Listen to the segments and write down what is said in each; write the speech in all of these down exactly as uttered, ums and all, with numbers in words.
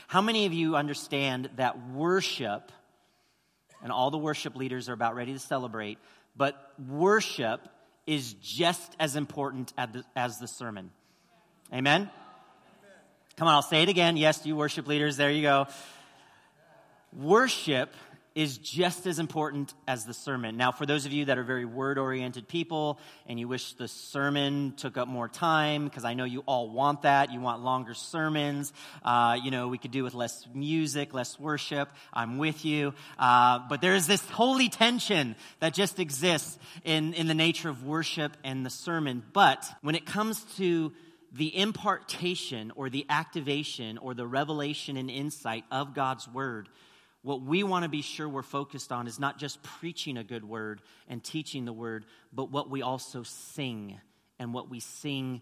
How many of you understand that worship, and all the worship leaders are about ready to celebrate, but worship is just as important as the, as the sermon? Amen? Come on, I'll say it again. Yes, you worship leaders, there you go. Worship is just as important as the sermon. Now, for those of you that are very word-oriented people and you wish the sermon took up more time, because I know you all want that, you want longer sermons, uh, you know, we could do with less music, less worship, I'm with you. Uh, but there is this holy tension that just exists in, in the nature of worship and the sermon. But when it comes to the impartation or the activation or the revelation and insight of God's word, what we want to be sure we're focused on is not just preaching a good word and teaching the word, but what we also sing and what we sing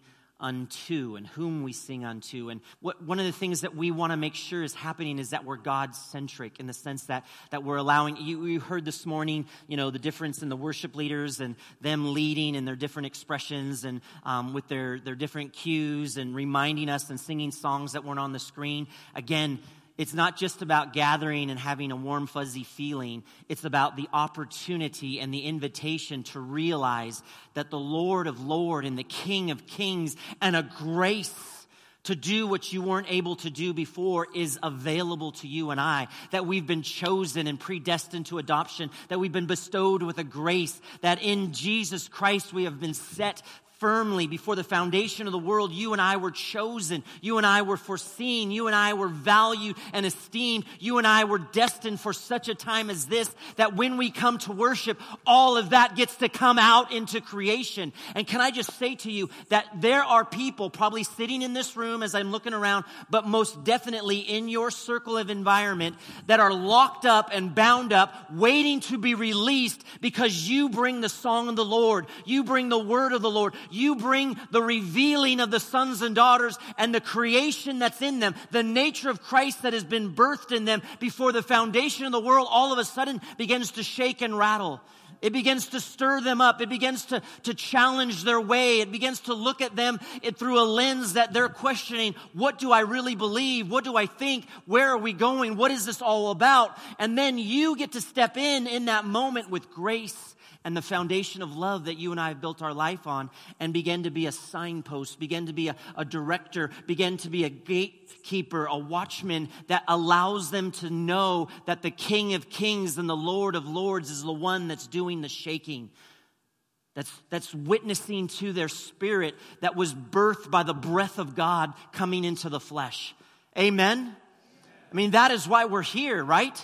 unto and whom we sing unto. And what, one of the things that we want to make sure is happening is that we're God-centric in the sense that, that we're allowing, you, you heard this morning, you know, the difference in the worship leaders and them leading and their different expressions and um, with their, their different cues and reminding us and singing songs that weren't on the screen. Again, it's not just about gathering and having a warm, fuzzy feeling. It's about the opportunity and the invitation to realize that the Lord of Lords and the King of Kings and a grace to do what you weren't able to do before is available to you and I. That we've been chosen and predestined to adoption. That we've been bestowed with a grace. That in Jesus Christ we have been set firmly before the foundation of the world. You and I were chosen. You and I were foreseen. You and I were valued and esteemed. You and I were destined for such a time as this, that when we come to worship, all of that gets to come out into creation. And can I just say to you that there are people probably sitting in this room as I'm looking around, but most definitely in your circle of environment that are locked up and bound up, waiting to be released because you bring the song of the Lord. You bring the word of the Lord. You bring the revealing of the sons and daughters and the creation that's in them, the nature of Christ that has been birthed in them before the foundation of the world, all of a sudden begins to shake and rattle. It begins to stir them up. It begins to, to challenge their way. It begins to look at them it, through a lens that they're questioning, what do I really believe? What do I think? Where are we going? What is this all about? And then you get to step in in that moment with grace and the foundation of love that you and I have built our life on, and begin to be a signpost, begin to be a, a director, begin to be a gatekeeper, a watchman that allows them to know that the King of Kings and the Lord of Lords is the one that's doing the shaking. That's, that's witnessing to their spirit that was birthed by the breath of God coming into the flesh. Amen? I mean, that is why we're here, right?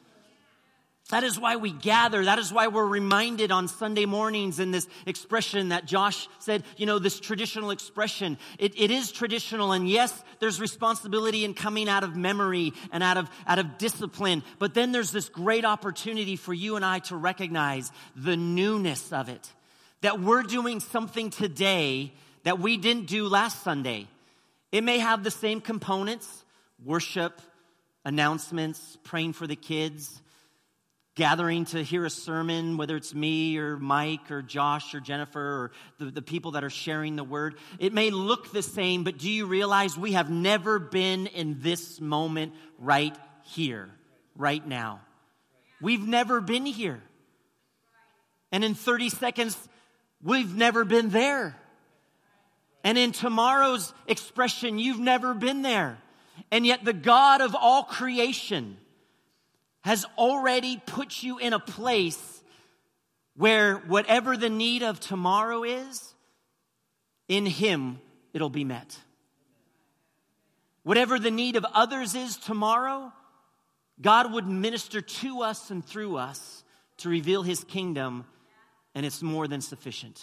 That is why we gather. That is why we're reminded on Sunday mornings in this expression that Josh said, you know, this traditional expression. It, it is traditional, and yes, there's responsibility in coming out of memory and out of, out of discipline. But then there's this great opportunity for you and I to recognize the newness of it. That we're doing something today that we didn't do last Sunday. It may have the same components: worship, announcements, praying for the kids, gathering to hear a sermon, whether it's me or Mike or Josh or Jennifer or the, the people that are sharing the word. It may look the same, but do you realize we have never been in this moment right here, right now? We've never been here. And in thirty seconds, we've never been there. And in tomorrow's expression, you've never been there. And yet the God of all creation has already put you in a place where whatever the need of tomorrow is, in Him it'll be met. Whatever the need of others is tomorrow, God would minister to us and through us to reveal His kingdom, and it's more than sufficient.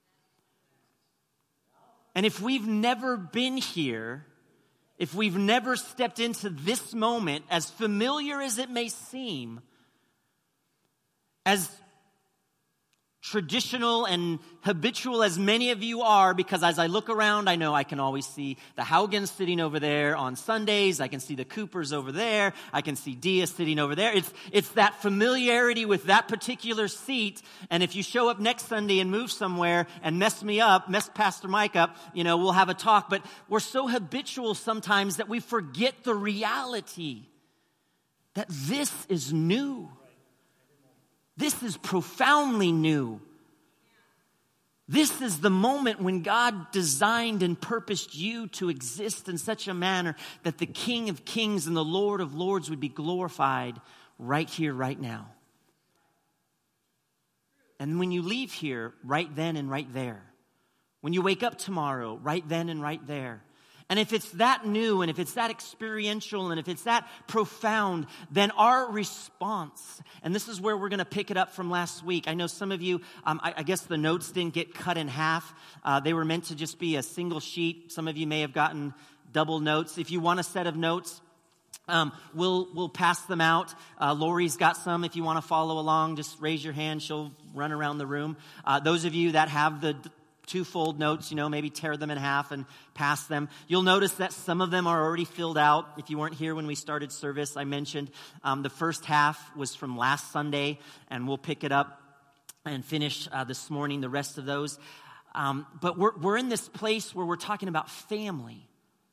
And if we've never been here, if we've never stepped into this moment, as familiar as it may seem, as traditional and habitual as many of you are, because as I look around, I know I can always see the Haugans sitting over there on Sundays. I can see the Coopers over there. I can see Dia sitting over there. It's, it's that familiarity with that particular seat. And if you show up next Sunday and move somewhere and mess me up, mess Pastor Mike up, you know, we'll have a talk. But we're so habitual sometimes that we forget the reality that this is new. This is profoundly new. This is the moment when God designed and purposed you to exist in such a manner that the King of Kings and the Lord of Lords would be glorified right here, right now. And when you leave here, right then and right there. When you wake up tomorrow, right then and right there. And if it's that new, and if it's that experiential, and if it's that profound, then our response, and this is where we're going to pick it up from last week. I know some of you, um, I, I guess the notes didn't get cut in half. Uh, they were meant to just be a single sheet. Some of you may have gotten double notes. If you want a set of notes, um, we'll we'll pass them out. Uh, Lori's got some. If you want to follow along, just raise your hand. She'll run around the room. Uh, those of you that have the two-fold notes, you know, maybe tear them in half and pass them. You'll notice that some of them are already filled out. If you weren't here when we started service, I mentioned um, the first half was from last Sunday, and we'll pick it up and finish uh, this morning, the rest of those. Um, but we're, we're in this place where we're talking about family.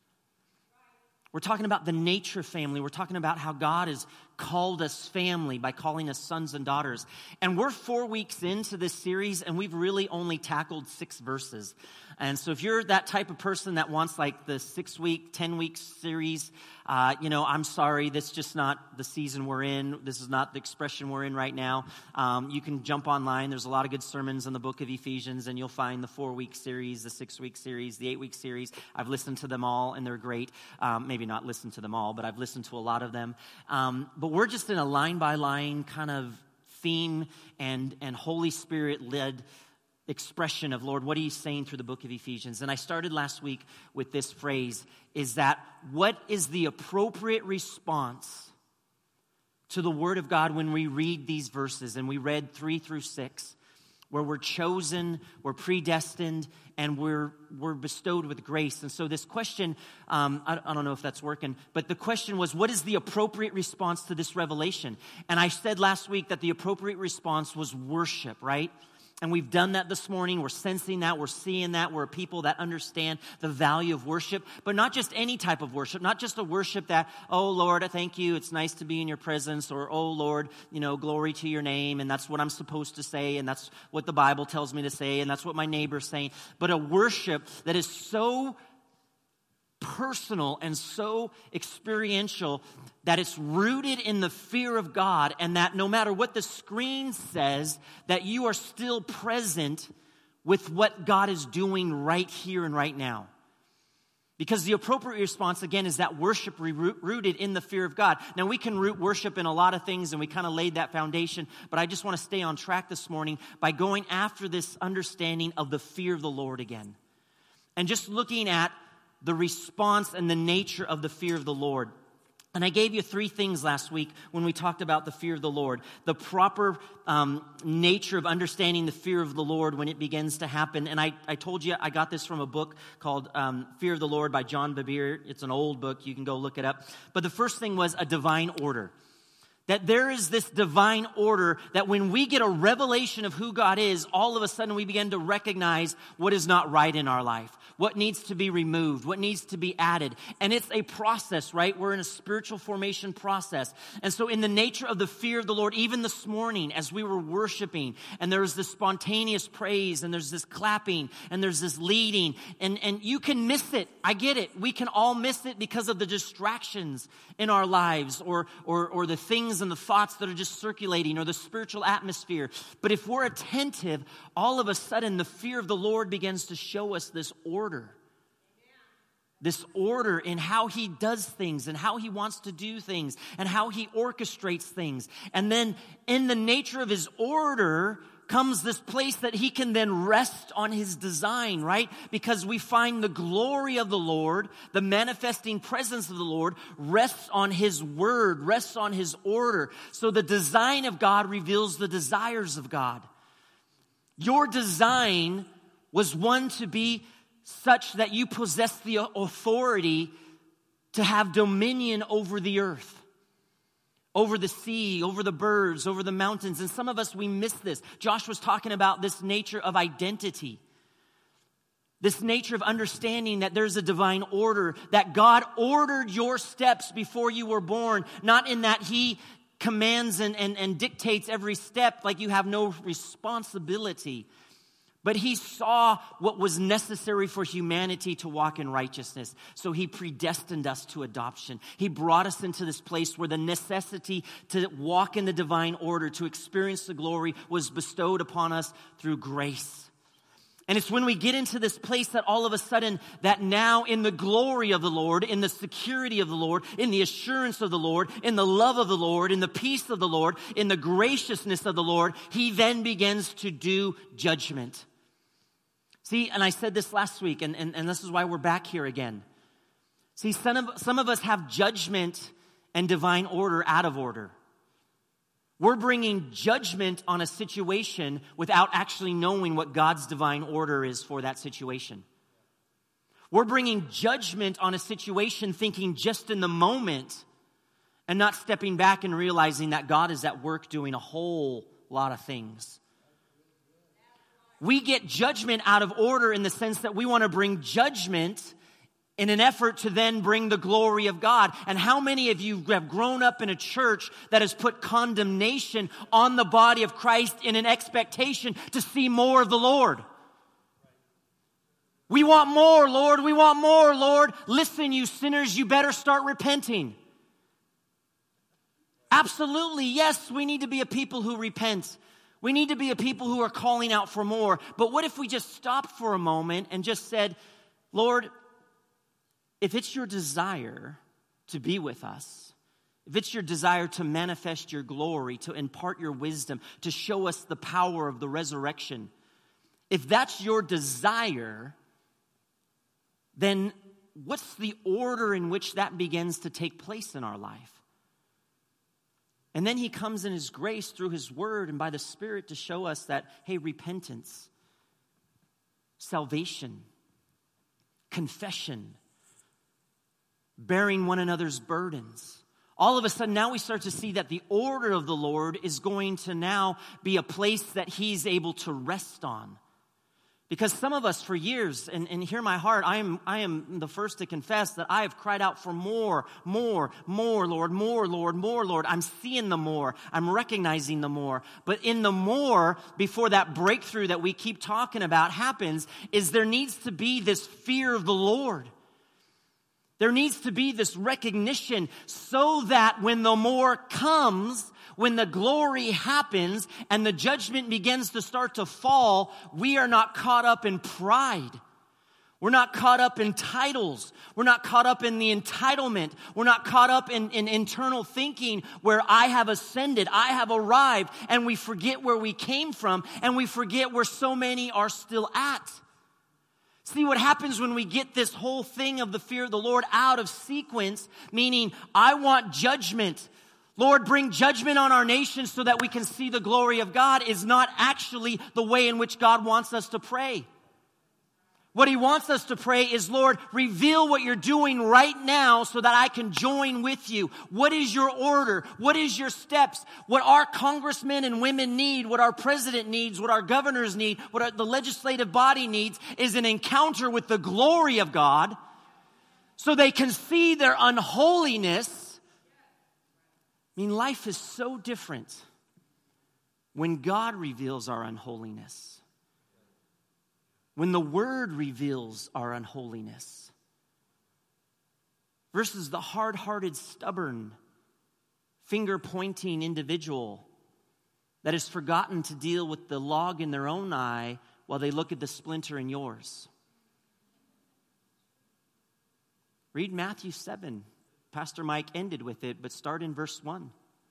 We're talking about the nature of family. We're talking about how God has called us family by calling us sons and daughters. And we're four weeks into this series, and we've really only tackled six verses. And so if you're that type of person that wants like the six-week, ten-week series, uh, you know, I'm sorry, this is just not the season we're in. This is not the expression we're in right now. Um, you can jump online. There's a lot of good sermons in the book of Ephesians, and you'll find the four-week series, the six-week series, the eight-week series. I've listened to them all, and they're great. Um, maybe not listened to them all, but I've listened to a lot of them. Um, but we're just in a line-by-line kind of theme and, and Holy Spirit-led expression of, Lord, what are you saying through the book of Ephesians? And I started last week with this phrase, is that what is the appropriate response to the Word of God when we read these verses? And we read three through six, where we're chosen, we're predestined, and we're we're bestowed with grace. And so this question, um, I, I don't know if that's working, but the question was, what is the appropriate response to this revelation? And I said last week that the appropriate response was worship, right? And we've done that this morning. We're sensing that. We're seeing that. We're a people that understand the value of worship, but not just any type of worship, not just a worship that, oh, Lord, I thank you. It's nice to be in your presence, or, oh, Lord, you know, glory to your name. And that's what I'm supposed to say. And that's what the Bible tells me to say. And that's what my neighbor's saying. But a worship that is so personal and so experiential that it's rooted in the fear of God, and that no matter what the screen says, that you are still present with what God is doing right here and right now. Because the appropriate response, again, is that worship rooted in the fear of God. Now, we can root worship in a lot of things, and we kind of laid that foundation, but I just want to stay on track this morning by going after this understanding of the fear of the Lord again. And just looking at the response and the nature of the fear of the Lord. And I gave you three things last week when we talked about the fear of the Lord. The proper um, nature of understanding the fear of the Lord when it begins to happen. And I, I told you I got this from a book called um, Fear of the Lord by John Bevere. It's an old book. You can go look it up. But the first thing was a divine order. That there is this divine order that when we get a revelation of who God is, all of a sudden we begin to recognize what is not right in our life, what needs to be removed, what needs to be added. And it's a process, right? We're in a spiritual formation process. And so in the nature of the fear of the Lord, even this morning as we were worshiping, and there was this spontaneous praise, and there's this clapping, and there's this leading, and, and you can miss it. I get it. We can all miss it because of the distractions in our lives, or, or, or the things and the thoughts that are just circulating, or the spiritual atmosphere. But if we're attentive, all of a sudden the fear of the Lord begins to show us this order. This order in how he does things, and how he wants to do things, and how he orchestrates things. And then in the nature of his order comes this place that he can then rest on his design, right? Because we find the glory of the Lord, the manifesting presence of the Lord, rests on his word, rests on his order. So the design of God reveals the desires of God. Your design was one to be such that you possess the authority to have dominion over the earth, over the sea, over the birds, over the mountains. And some of us, we miss this. Josh was talking about this nature of identity. This nature of understanding that there's a divine order, that God ordered your steps before you were born, not in that He commands and, and, and dictates every step like you have no responsibility. But He saw what was necessary for humanity to walk in righteousness. So He predestined us to adoption. He brought us into this place where the necessity to walk in the divine order, to experience the glory, was bestowed upon us through grace. And it's when we get into this place that all of a sudden, that now in the glory of the Lord, in the security of the Lord, in the assurance of the Lord, in the love of the Lord, in the peace of the Lord, in the graciousness of the Lord, He then begins to do judgment. See, and I said this last week, and, and, and this is why we're back here again. See, some of, some of us have judgment and divine order out of order. We're bringing judgment on a situation without actually knowing what God's divine order is for that situation. We're bringing judgment on a situation thinking just in the moment and not stepping back and realizing that God is at work doing a whole lot of things. We get judgment out of order in the sense that we want to bring judgment in an effort to then bring the glory of God. And how many of you have grown up in a church that has put condemnation on the body of Christ in an expectation to see more of the Lord? We want more, Lord. We want more, Lord. Listen, you sinners, you better start repenting. Absolutely, yes, we need to be a people who repent. We need to be a people who are calling out for more. But what if we just stopped for a moment and just said, Lord, if it's your desire to be with us, if it's your desire to manifest your glory, to impart your wisdom, to show us the power of the resurrection, if that's your desire, then what's the order in which that begins to take place in our life? And then He comes in His grace through His word and by the Spirit to show us that, hey, repentance, salvation, confession, bearing one another's burdens. All of a sudden now we start to see that the order of the Lord is going to now be a place that He's able to rest on. Because some of us for years, and, and hear my heart, I am, I am the first to confess that I have cried out for more, more, more, Lord, more, Lord, more, Lord. I'm seeing the more. I'm recognizing the more. But in the more, before that breakthrough that we keep talking about happens, is there needs to be this fear of the Lord. There needs to be this recognition so that when the more comes, when the glory happens and the judgment begins to start to fall, we are not caught up in pride. We're not caught up in titles. We're not caught up in the entitlement. We're not caught up in, in internal thinking where I have ascended, I have arrived, and we forget where we came from, and we forget where so many are still at. See what happens when we get this whole thing of the fear of the Lord out of sequence, meaning I want judgment. Lord, bring judgment on our nation so that we can see the glory of God, is not actually the way in which God wants us to pray. What He wants us to pray is, Lord, reveal what you're doing right now so that I can join with you. What is your order? What is your steps? What our congressmen and women need, what our president needs, what our governors need, what our, the legislative body needs is an encounter with the glory of God so they can see their unholiness. I mean, life is so different when God reveals our unholiness. When the Word reveals our unholiness versus the hard-hearted, stubborn, finger-pointing individual that has forgotten to deal with the log in their own eye while they look at the splinter in yours. Read Matthew seven. Pastor Mike ended with it, but start in verse one.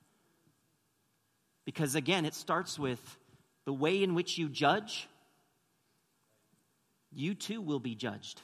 Because again, it starts with the way in which you judge, you too will be judged.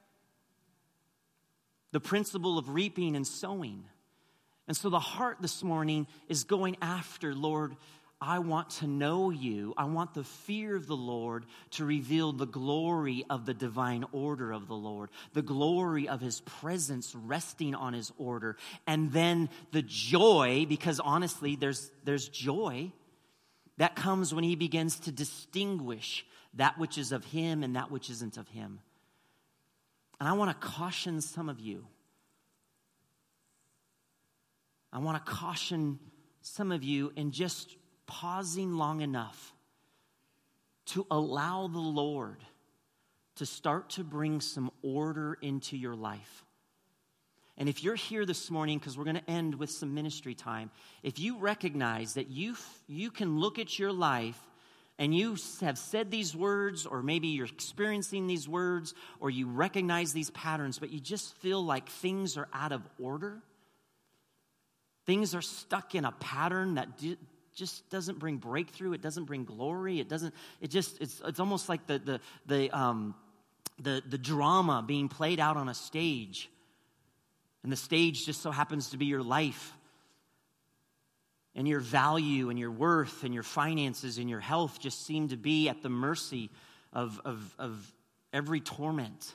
The principle of reaping and sowing. And so the heart this morning is going after, Lord, I want to know you. I want the fear of the Lord to reveal the glory of the divine order of the Lord, the glory of his presence resting on his order, and then the joy, because honestly, there's, there's joy that comes when he begins to distinguish that which is of him and that which isn't of him. And I want to caution some of you. I want to caution some of you in just pausing long enough to allow the Lord to start to bring some order into your life. And if you're here this morning, because we're going to end with some ministry time, if you recognize that you you can look at your life and you have said these words, or maybe you're experiencing these words, or you recognize these patterns, but you just feel like things are out of order, things are stuck in a pattern that d- just doesn't bring breakthrough. It doesn't bring glory. It doesn't. It just. It's. It's almost like the the the um the the drama being played out on a stage, and the stage just so happens to be your life, and your value, and your worth, and your finances, and your health just seem to be at the mercy of of of every torment.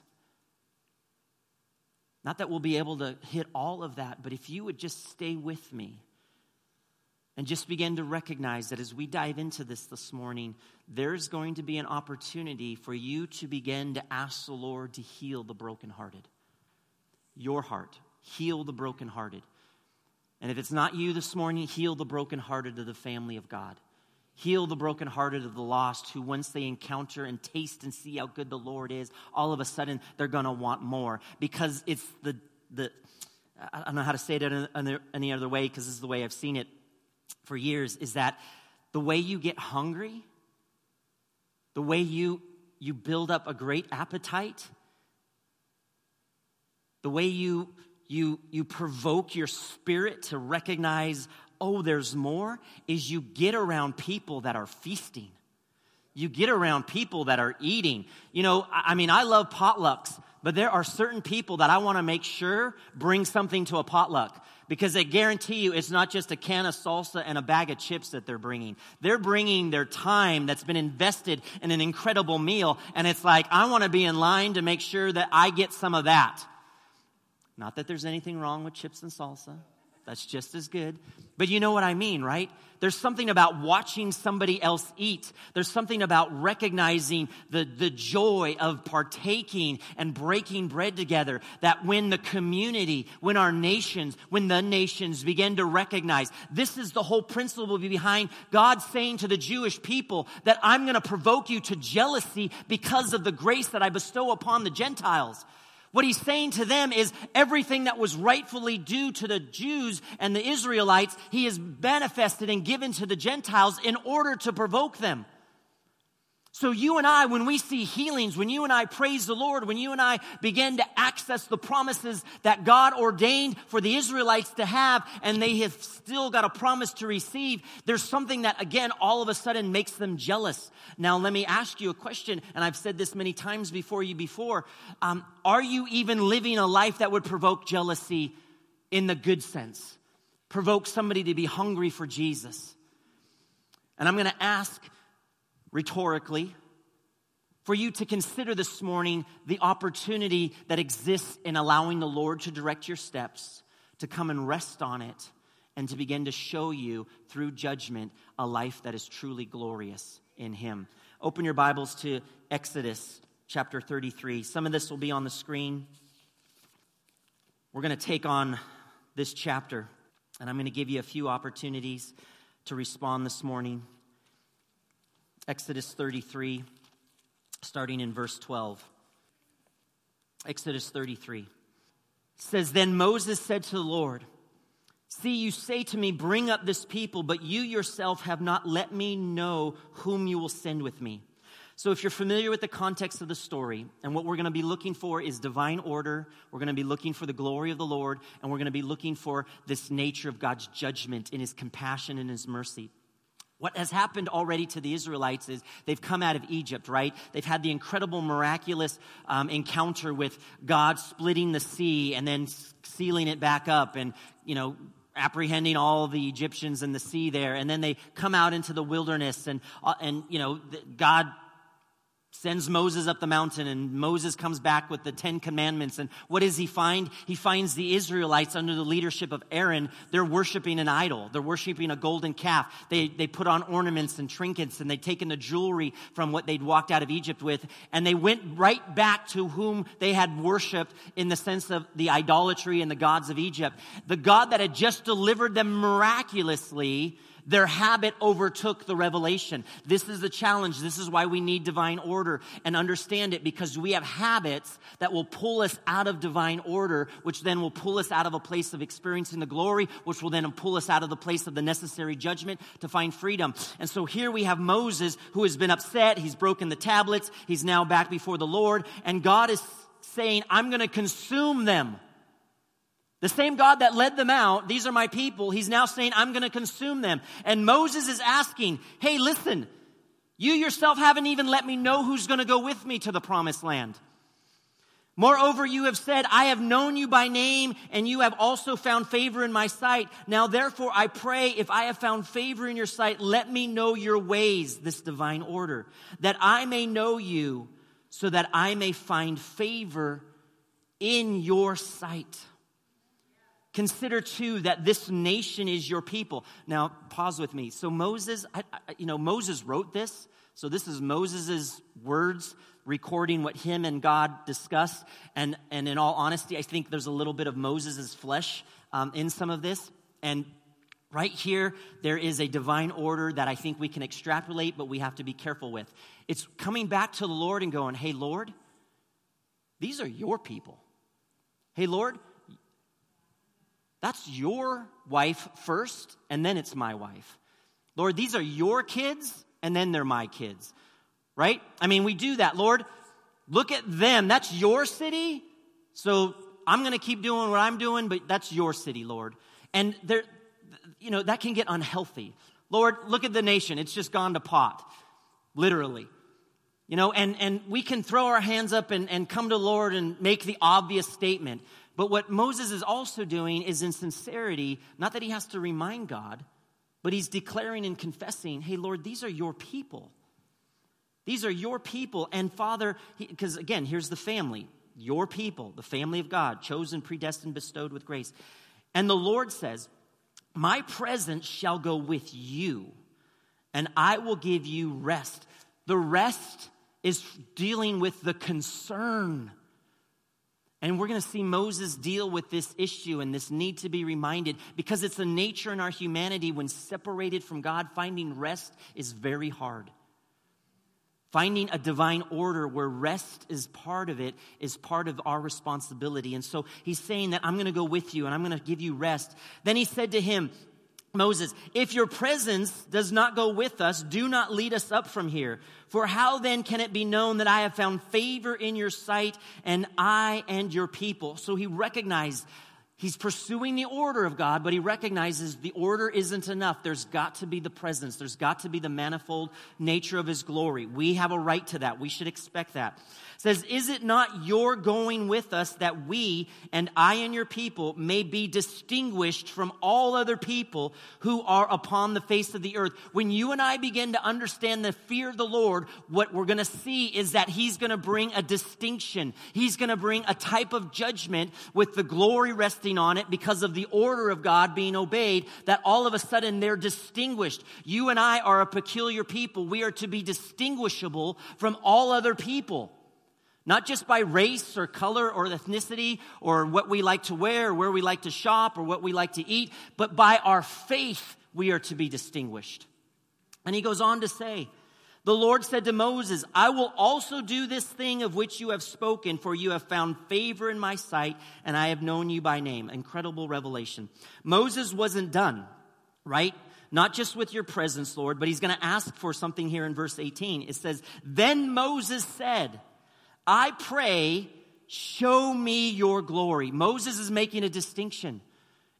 Not that we'll be able to hit all of that, but if you would just stay with me and just begin to recognize that as we dive into this this morning, there's going to be an opportunity for you to begin to ask the Lord to heal the brokenhearted. Your heart. Heal the brokenhearted. And if it's not you this morning, heal the brokenhearted of the family of God. Heal the brokenhearted of the lost who once they encounter and taste and see how good the Lord is, all of a sudden they're going to want more. Because it's the, the I don't know how to say it any other way, because this is the way I've seen it for years, is that the way you get hungry, the way you you build up a great appetite, the way you you you provoke your spirit to recognize, oh, there's more, is you get around people that are feasting. You get around people that are eating. You know, I mean, I love potlucks, but there are certain people that I want to make sure bring something to a potluck. Because I guarantee you it's not just a can of salsa and a bag of chips that they're bringing. They're bringing their time that's been invested in an incredible meal. And it's like, I want to be in line to make sure that I get some of that. Not that there's anything wrong with chips and salsa. That's just as good. But you know what I mean, right? There's something about watching somebody else eat. There's something about recognizing the, the joy of partaking and breaking bread together. That when the community, when our nations, when the nations begin to recognize, this is the whole principle behind God saying to the Jewish people that I'm going to provoke you to jealousy because of the grace that I bestow upon the Gentiles. What he's saying to them is everything that was rightfully due to the Jews and the Israelites, he has manifested and given to the Gentiles in order to provoke them. So you and I, when we see healings, when you and I praise the Lord, when you and I begin to access the promises that God ordained for the Israelites to have, and they have still got a promise to receive, there's something that, again, all of a sudden makes them jealous. Now, let me ask you a question, and I've said this many times before you before. Um, are you even living a life that would provoke jealousy in the good sense? Provoke somebody to be hungry for Jesus? And I'm going to ask rhetorically, for you to consider this morning the opportunity that exists in allowing the Lord to direct your steps, to come and rest on it, and to begin to show you through judgment a life that is truly glorious in Him. Open your Bibles to Exodus chapter thirty-three. Some of this will be on the screen. We're going to take on this chapter, and I'm going to give you a few opportunities to respond this morning. Exodus thirty-three, starting in verse twelve. Exodus thirty-three says, Then Moses said to the Lord, See, you say to me, bring up this people, but you yourself have not let me know whom you will send with me. So if you're familiar with the context of the story, and what we're going to be looking for is divine order, we're going to be looking for the glory of the Lord, and we're going to be looking for this nature of God's judgment in His compassion and His mercy. What has happened already to the Israelites is they've come out of Egypt, right? They've had the incredible, miraculous um, encounter with God splitting the sea and then sealing it back up and, you know, apprehending all the Egyptians in the sea there. And then they come out into the wilderness, and, uh, and you know, God sends Moses up the mountain, and Moses comes back with the Ten Commandments. And what does he find? He finds the Israelites under the leadership of Aaron. They're worshiping an idol. They're worshiping a golden calf. They, they put on ornaments and trinkets, and they'd taken the jewelry from what they'd walked out of Egypt with. And they went right back to whom they had worshiped in the sense of the idolatry and the gods of Egypt. The God that had just delivered them miraculously, their habit overtook the revelation. This is the challenge. This is why we need divine order and understand it, because we have habits that will pull us out of divine order, which then will pull us out of a place of experiencing the glory, which will then pull us out of the place of the necessary judgment to find freedom. And so here we have Moses, who has been upset. He's broken the tablets. He's now back before the Lord. And God is saying, I'm going to consume them. The same God that led them out, these are my people, he's now saying, I'm going to consume them. And Moses is asking, hey, listen, you yourself haven't even let me know who's going to go with me to the promised land. Moreover, you have said, I have known you by name, and you have also found favor in my sight. Now, therefore, I pray, if I have found favor in your sight, let me know your ways, this divine order, that I may know you, so that I may find favor in your sight. Consider, too, that this nation is your people. Now, pause with me. So Moses, I, I, you know, Moses wrote this. So this is Moses' words recording what him and God discussed. And, and in all honesty, I think there's a little bit of Moses' flesh um, in some of this. And right here, there is a divine order that I think we can extrapolate, but we have to be careful with. It's coming back to the Lord and going, hey, Lord, these are your people. Hey, Lord, that's your wife first, and then it's my wife. Lord, these are your kids, and then they're my kids, right? I mean, we do that. Lord, look at them. That's your city, so I'm going to keep doing what I'm doing, but that's your city, Lord. And there, you know, that can get unhealthy. Lord, look at the nation. It's just gone to pot, literally. You know, and, and we can throw our hands up and, and come to the Lord and make the obvious statement. But what Moses is also doing is in sincerity, not that he has to remind God, but he's declaring and confessing, hey, Lord, these are your people. These are your people. And Father, because again, here's the family, your people, the family of God, chosen, predestined, bestowed with grace. And the Lord says, my presence shall go with you, and I will give you rest. The rest is dealing with the concern. And we're going to see Moses deal with this issue and this need to be reminded, because it's a nature in our humanity when separated from God, finding rest is very hard. Finding a divine order where rest is part of it is part of our responsibility. And so he's saying that I'm going to go with you and I'm going to give you rest. Then he said to him, Moses, if your presence does not go with us, do not lead us up from here. For how then can it be known that I have found favor in your sight, and I and your people? So he recognized he's pursuing the order of God, but he recognizes the order isn't enough. There's got to be the presence. There's got to be the manifold nature of his glory. We have a right to that. We should expect that. It says, is it not your going with us that we and I and your people may be distinguished from all other people who are upon the face of the earth? When you and I begin to understand the fear of the Lord, what we're going to see is that he's going to bring a distinction. He's going to bring a type of judgment with the glory resting on it because of the order of God being obeyed, that all of a sudden they're distinguished. You and I are a peculiar people. We are to be distinguishable from all other people. Not just by race or color or ethnicity or what we like to wear or where we like to shop or what we like to eat, but by our faith we are to be distinguished. And he goes on to say, the Lord said to Moses, I will also do this thing of which you have spoken, for you have found favor in my sight, and I have known you by name. Incredible revelation. Moses wasn't done, right? Not just with your presence, Lord, but he's going to ask for something here in verse eighteen. It says, then Moses said, I pray, show me your glory. Moses is making a distinction.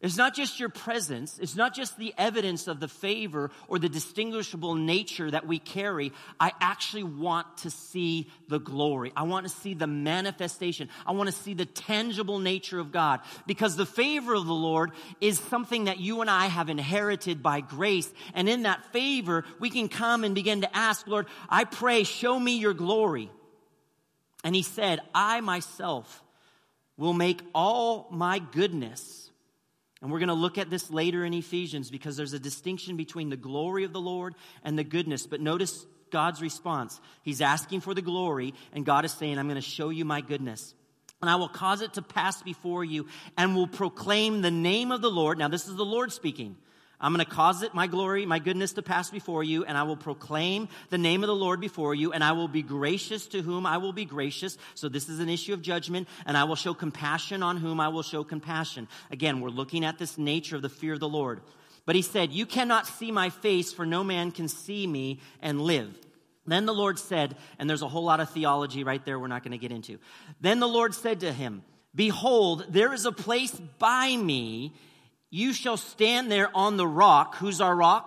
It's not just your presence. It's not just the evidence of the favor or the distinguishable nature that we carry. I actually want to see the glory. I want to see the manifestation. I want to see the tangible nature of God. Because the favor of the Lord is something that you and I have inherited by grace. And in that favor, we can come and begin to ask, Lord, I pray, show me your glory. And he said, I myself will make all my goodness. And we're going to look at this later in Ephesians because there's a distinction between the glory of the Lord and the goodness. But notice God's response. He's asking for the glory, and God is saying, I'm going to show you my goodness. And I will cause it to pass before you and will proclaim the name of the Lord. Now, this is the Lord speaking. I'm going to cause it, my glory, my goodness to pass before you, and I will proclaim the name of the Lord before you, and I will be gracious to whom I will be gracious. So this is an issue of judgment, and I will show compassion on whom I will show compassion. Again, we're looking at this nature of the fear of the Lord. But he said, you cannot see my face, for no man can see me and live. Then the Lord said, and there's a whole lot of theology right there we're not going to get into. Then the Lord said to him, behold, there is a place by me. You shall stand there on the rock. Who's our rock?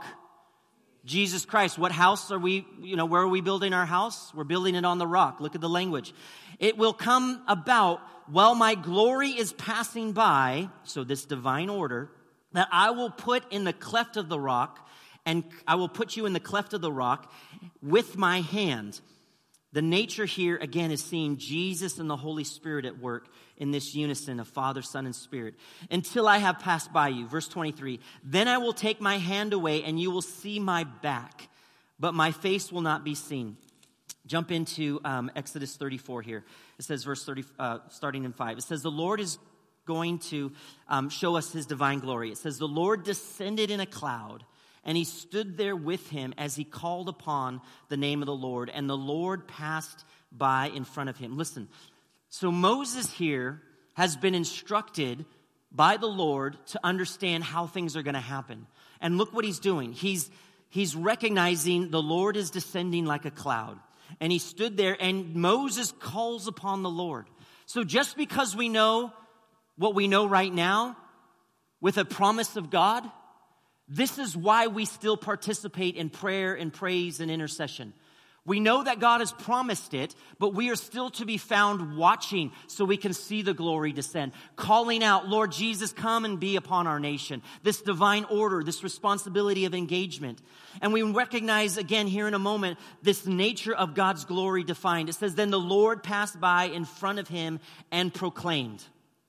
Jesus Christ. What house are we, you know, where are we building our house? We're building it on the rock. Look at the language. It will come about while my glory is passing by, so this divine order, that I will put in the cleft of the rock, and I will put you in the cleft of the rock with my hand. The nature here, again, is seeing Jesus and the Holy Spirit at work in this unison of Father, Son, and Spirit. Until I have passed by you. Verse twenty-three, then I will take my hand away and you will see my back, but my face will not be seen. Jump into um, Exodus thirty-four here. It says, verse thirty, uh, starting in five. It says, the Lord is going to um, show us his divine glory. It says, the Lord descended in a cloud, and he stood there with him as he called upon the name of the Lord, and the Lord passed by in front of him. Listen, so Moses here has been instructed by the Lord to understand how things are going to happen. And look what he's doing. He's, he's recognizing the Lord is descending like a cloud. And he stood there, and Moses calls upon the Lord. So just because we know what we know right now with a promise of God, this is why we still participate in prayer and praise and intercession. We know that God has promised it, but we are still to be found watching so we can see the glory descend. Calling out, Lord Jesus, come and be upon our nation. This divine order, this responsibility of engagement. And we recognize again here in a moment, this nature of God's glory defined. It says, then the Lord passed by in front of him and proclaimed,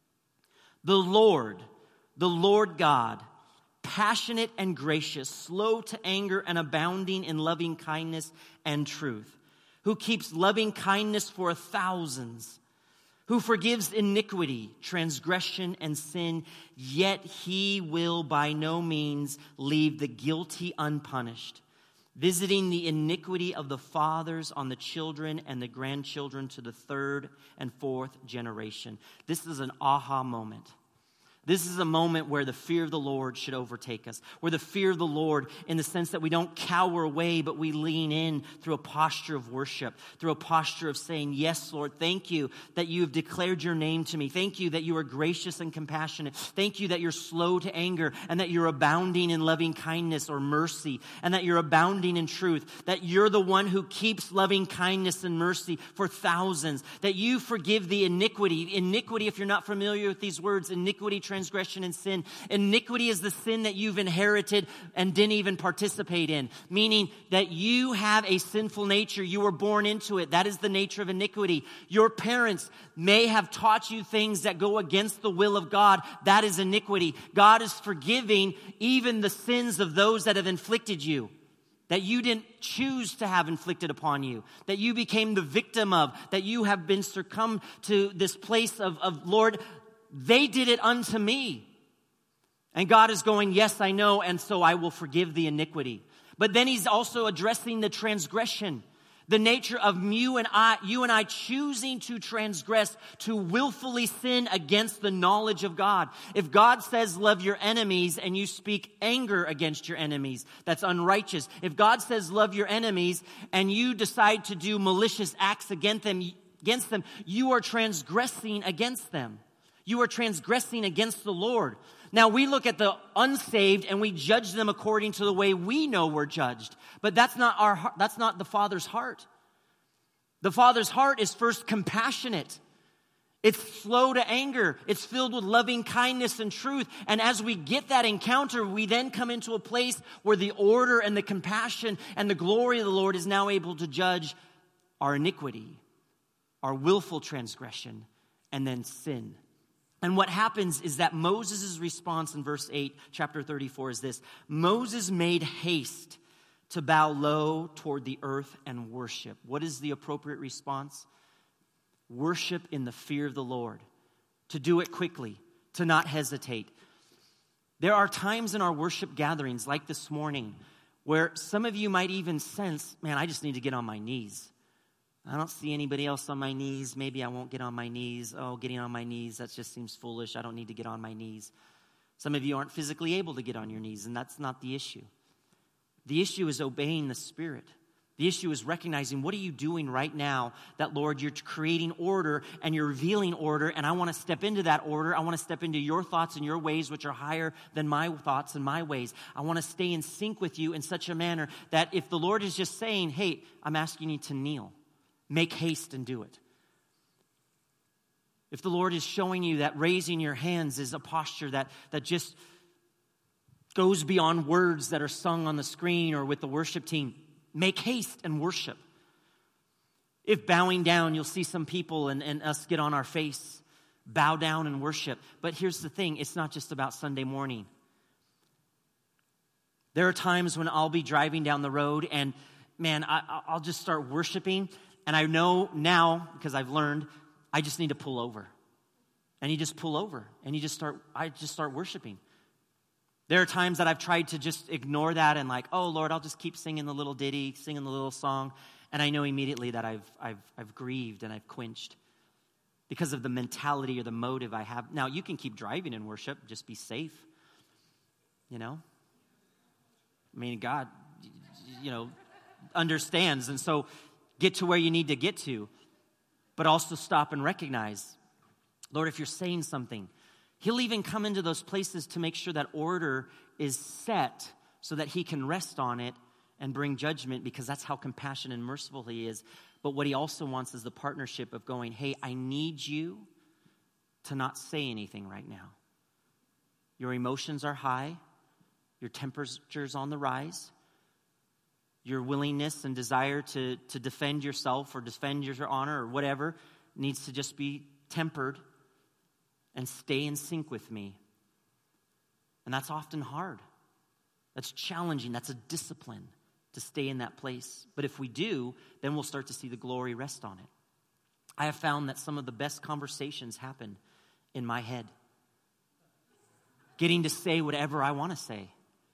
the Lord, the Lord God, passionate and gracious, slow to anger and abounding in loving kindness and truth, who keeps loving kindness for thousands, who forgives iniquity, transgression, and sin, yet he will by no means leave the guilty unpunished, visiting the iniquity of the fathers on the children and the grandchildren to the third and fourth generation. This is an aha moment. This is a moment where the fear of the Lord should overtake us. Where the fear of the Lord, in the sense that we don't cower away, but we lean in through a posture of worship, through a posture of saying, yes, Lord, thank you that you have declared your name to me. Thank you that you are gracious and compassionate. Thank you that you're slow to anger and that you're abounding in loving kindness or mercy and that you're abounding in truth. That you're the one who keeps loving kindness and mercy for thousands. That you forgive the iniquity. Iniquity, if you're not familiar with these words, iniquity, transgression, and sin. Iniquity is the sin that you've inherited and didn't even participate in, meaning that you have a sinful nature. You were born into it. That is the nature of iniquity. Your parents may have taught you things that go against the will of God. That is iniquity. God is forgiving even the sins of those that have inflicted you, that you didn't choose to have inflicted upon you, that you became the victim of, that you have been succumbed to this place of, of Lord, they did it unto me. And God is going, yes, I know, and so I will forgive the iniquity. But then he's also addressing the transgression, the nature of you and I, you and I choosing to transgress, to willfully sin against the knowledge of God. If God says love your enemies and you speak anger against your enemies, that's unrighteous. If God says love your enemies and you decide to do malicious acts against them, against them, you are transgressing against them. You are transgressing against the Lord. Now, we look at the unsaved and we judge them according to the way we know we're judged. But that's not our, that's not the Father's heart. The Father's heart is first compassionate. It's slow to anger. It's filled with loving kindness and truth. And as we get that encounter, we then come into a place where the order and the compassion and the glory of the Lord is now able to judge our iniquity, our willful transgression, and then sin. And what happens is that Moses' response in verse eight, chapter thirty-four, is this. Moses made haste to bow low toward the earth and worship. What is the appropriate response? Worship in the fear of the Lord. To do it quickly, to not hesitate. There are times in our worship gatherings, like this morning, where some of you might even sense, man, I just need to get on my knees. I don't see anybody else on my knees. Maybe I won't get on my knees. Oh, getting on my knees, that just seems foolish. I don't need to get on my knees. Some of you aren't physically able to get on your knees, and that's not the issue. The issue is obeying the Spirit. The issue is recognizing, what are you doing right now that, Lord, you're creating order and you're revealing order, and I want to step into that order. I want to step into your thoughts and your ways, which are higher than my thoughts and my ways. I want to stay in sync with you in such a manner that if the Lord is just saying, hey, I'm asking you to kneel, make haste and do it. If the Lord is showing you that raising your hands is a posture that, that just goes beyond words that are sung on the screen or with the worship team, make haste and worship. If bowing down, you'll see some people and, and us get on our face, bow down and worship. But here's the thing, it's not just about Sunday morning. There are times when I'll be driving down the road and, man, I, I'll just start worshiping. And I know now, because I've learned, I just need to pull over. And you just pull over and you just start, I just start worshiping. There are times that I've tried to just ignore that and like, oh, Lord, I'll just keep singing the little ditty, singing the little song. And I know immediately that I've I've I've grieved and I've quenched because of the mentality or the motive I have. Now, you can keep driving in worship, just be safe, you know? I mean, God, you know, understands. And so get to where you need to get to, but also stop and recognize, Lord, if you're saying something, He'll even come into those places to make sure that order is set so that He can rest on it and bring judgment, because that's how compassionate and merciful He is. But what He also wants is the partnership of going, hey, I need you to not say anything right now. Your emotions are high. Your temperature's on the rise. Your willingness and desire to, to defend yourself or defend your honor or whatever needs to just be tempered and stay in sync with me. And that's often hard. That's challenging. That's a discipline to stay in that place. But if we do, then we'll start to see the glory rest on it. I have found that some of the best conversations happen in my head. Getting to say whatever I want to say.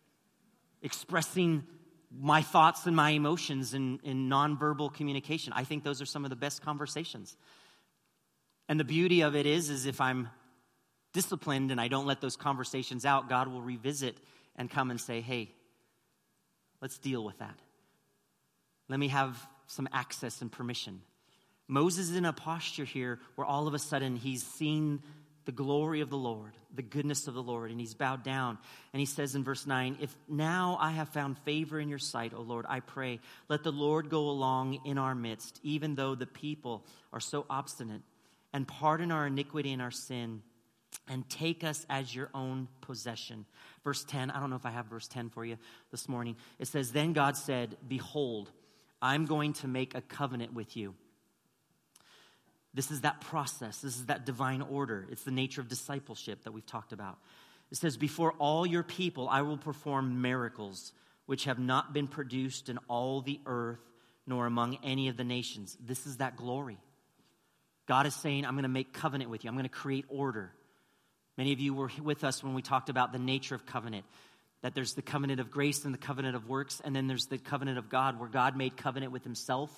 Expressing my thoughts and my emotions in, in nonverbal communication. I think those are some of the best conversations. And the beauty of it is, is if I'm disciplined and I don't let those conversations out, God will revisit and come and say, hey, let's deal with that. Let me have some access and permission. Moses is in a posture here where all of a sudden he's seen the glory of the Lord, the goodness of the Lord, and he's bowed down. And he says in verse nine, if now I have found favor in your sight, O Lord, I pray, let the Lord go along in our midst, even though the people are so obstinate, and pardon our iniquity and our sin, and take us as your own possession. Verse ten, I don't know if I have verse ten for you this morning. It says, then God said, behold, I'm going to make a covenant with you. This is that process. This is that divine order. It's the nature of discipleship that we've talked about. It says, before all your people, I will perform miracles which have not been produced in all the earth, nor among any of the nations. This is that glory. God is saying, I'm going to make covenant with you. I'm going to create order. Many of you were with us when we talked about the nature of covenant, that there's the covenant of grace and the covenant of works, and then there's the covenant of God, where God made covenant with himself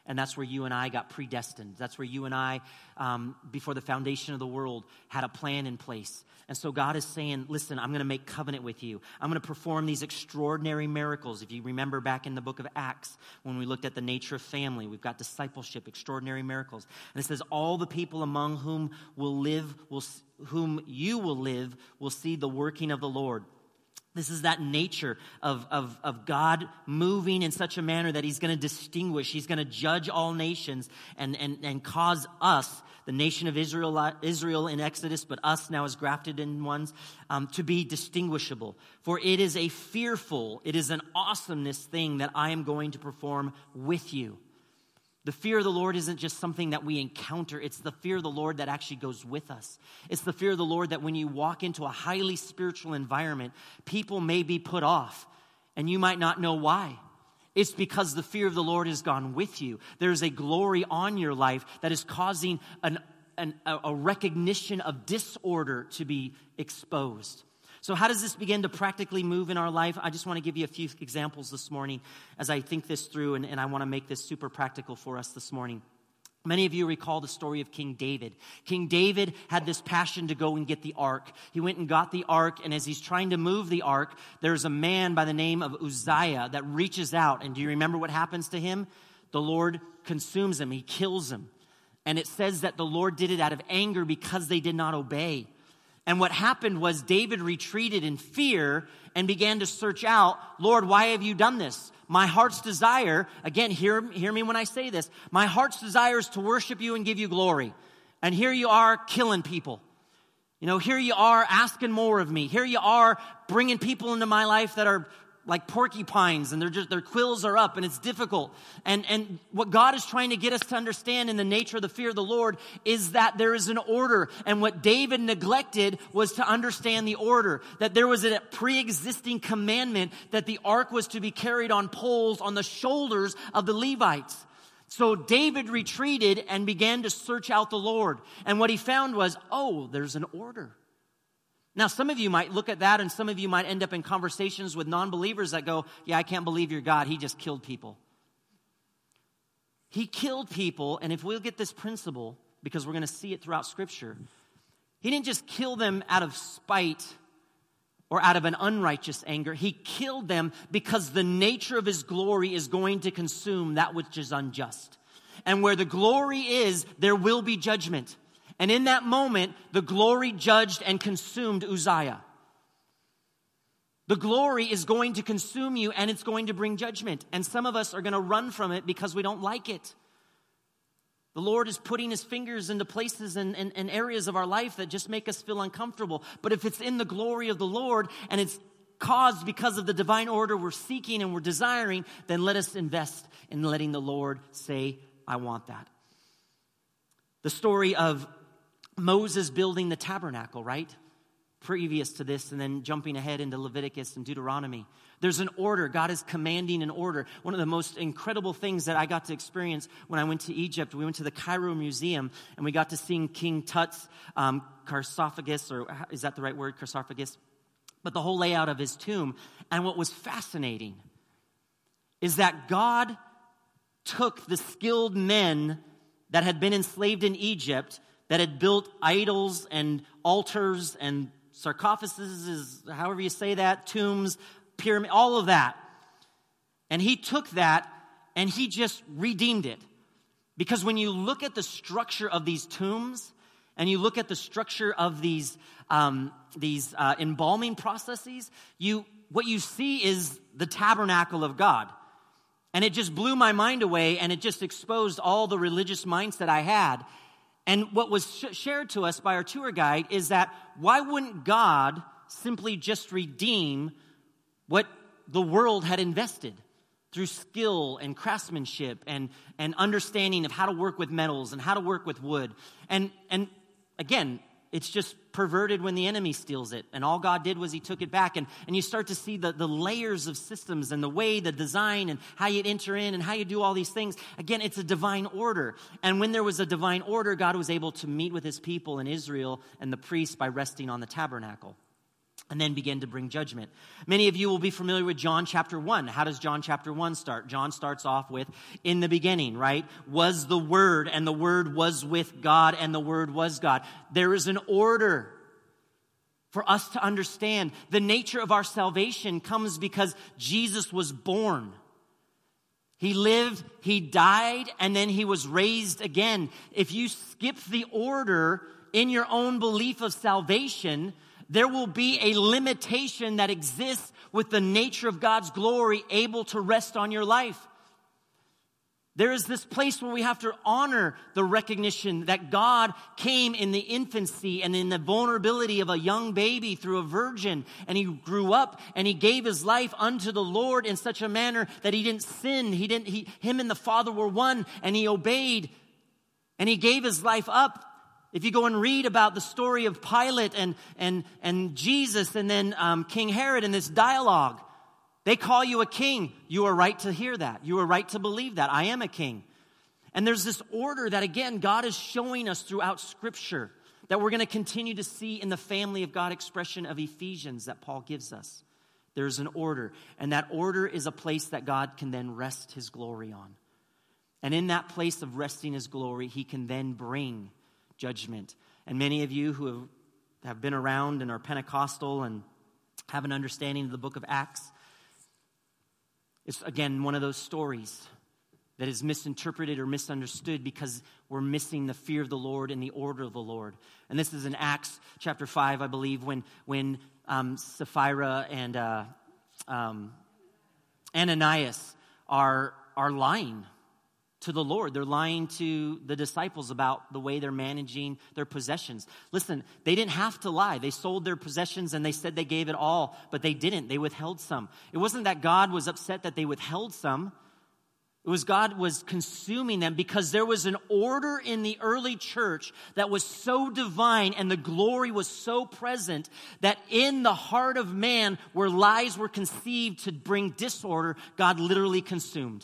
And that's where you and I got predestined. That's where you and I, um, before the foundation of the world, had a plan in place. And so God is saying, listen, I'm going to make covenant with you. I'm going to perform these extraordinary miracles. If you remember back in the book of Acts, when we looked at the nature of family, we've got discipleship, extraordinary miracles. And it says, all the people among whom will live, will, whom you will live, will see the working of the Lord. This is that nature of, of, of God moving in such a manner that he's going to distinguish, he's going to judge all nations and, and, and cause us, the nation of Israel, Israel in Exodus, but us now as grafted in ones, um, to be distinguishable. For it is a fearful, it is an awesomeness thing that I am going to perform with you. The fear of the Lord isn't just something that we encounter. It's the fear of the Lord that actually goes with us. It's the fear of the Lord that when you walk into a highly spiritual environment, people may be put off, and you might not know why. It's because the fear of the Lord has gone with you. There's a glory on your life that is causing an, an, a recognition of disorder to be exposed. So how does this begin to practically move in our life? I just want to give you a few examples this morning as I think this through, and, and I want to make this super practical for us this morning. Many of you recall the story of King David. King David had this passion to go and get the ark. He went and got the ark, and as he's trying to move the ark, there's a man by the name of Uzziah that reaches out. And do you remember what happens to him? The Lord consumes him. He kills him. And it says that the Lord did it out of anger because they did not obey. And what happened was David retreated in fear and began to search out, Lord, why have you done this? My heart's desire, again, hear, hear me when I say this, my heart's desire is to worship you and give you glory. And here you are killing people. You know, here you are asking more of me. Here you are bringing people into my life that are like porcupines, and they're just, their quills are up, and it's difficult. And, and what God is trying to get us to understand in the nature of the fear of the Lord is that there is an order. And what David neglected was to understand the order, that there was a pre-existing commandment that the ark was to be carried on poles on the shoulders of the Levites. So David retreated and began to search out the Lord. And what he found was, oh, there's an order. Now, some of you might look at that, and some of you might end up in conversations with non-believers that go, yeah, I can't believe your God. He just killed people. He killed people, and if we'll get this principle, because we're going to see it throughout Scripture, he didn't just kill them out of spite or out of an unrighteous anger. He killed them because the nature of his glory is going to consume that which is unjust. And where the glory is, there will be judgment. And in that moment, the glory judged and consumed Uzziah. The glory is going to consume you, and it's going to bring judgment. And some of us are going to run from it because we don't like it. The Lord is putting his fingers into places and, and, and areas of our life that just make us feel uncomfortable. But if it's in the glory of the Lord and it's caused because of the divine order we're seeking and we're desiring, then let us invest in letting the Lord say, I want that. The story of Moses building the tabernacle, right? Previous to this, and then jumping ahead into Leviticus and Deuteronomy. There's an order. God is commanding an order. One of the most incredible things that I got to experience when I went to Egypt, we went to the Cairo Museum, and we got to see King Tut's um, sarcophagus, or is that the right word, sarcophagus? But the whole layout of his tomb. And what was fascinating is that God took the skilled men that had been enslaved in Egypt, that had built idols and altars and sarcophaguses, however you say that, tombs, pyramid, all of that. And he took that and he just redeemed it. Because when you look at the structure of these tombs and you look at the structure of these um, these uh, embalming processes, you what you see is the tabernacle of God. And it just blew my mind away, and it just exposed all the religious mindset I had. And what was sh- shared to us by our tour guide is that why wouldn't God simply just redeem what the world had invested through skill and craftsmanship and, and understanding of how to work with metals and how to work with wood? And, and again, it's just perverted when the enemy steals it. And all God did was he took it back. And, and you start to see the, the layers of systems and the way, the design and how you enter in and how you do all these things. Again, it's a divine order. And when there was a divine order, God was able to meet with his people in Israel and the priests by resting on the tabernacle. and then begin to bring judgment. Many of you will be familiar with John chapter one. How does John chapter one start? John starts off with, in the beginning, right? Was the Word, and the Word was with God, and the Word was God. There is an order for us to understand. The nature of our salvation comes because Jesus was born. He lived, he died, and then he was raised again. If you skip the order in your own belief of salvation, there will be a limitation that exists with the nature of God's glory able to rest on your life. There is this place where we have to honor the recognition that God came in the infancy and in the vulnerability of a young baby through a virgin, and he grew up and he gave his life unto the Lord in such a manner that he didn't sin. He didn't, he, him and the Father were one, and he obeyed and he gave his life up. If you go and read about the story of Pilate and, and, and Jesus and then um, King Herod in this dialogue, they call you a king. You are right to hear that. You are right to believe that. I am a king. And there's this order that, again, God is showing us throughout Scripture that we're going to continue to see in the family of God expression of Ephesians that Paul gives us. There's an order. And that order is a place that God can then rest his glory on. And in that place of resting his glory, he can then bring judgment. And many of you who have, have been around and are Pentecostal and have an understanding of the book of Acts, it's, again, one of those stories that is misinterpreted or misunderstood because we're missing the fear of the Lord and the order of the Lord. And this is in Acts chapter five, I believe, when, when um, Sapphira and uh, um, Ananias are, are lying to the Lord. They're lying to the disciples about the way they're managing their possessions. Listen, they didn't have to lie. They sold their possessions and they said they gave it all, but they didn't. They withheld some. It wasn't that God was upset that they withheld some. It was God was consuming them because there was an order in the early church that was so divine and the glory was so present that in the heart of man where lies were conceived to bring disorder, God literally consumed.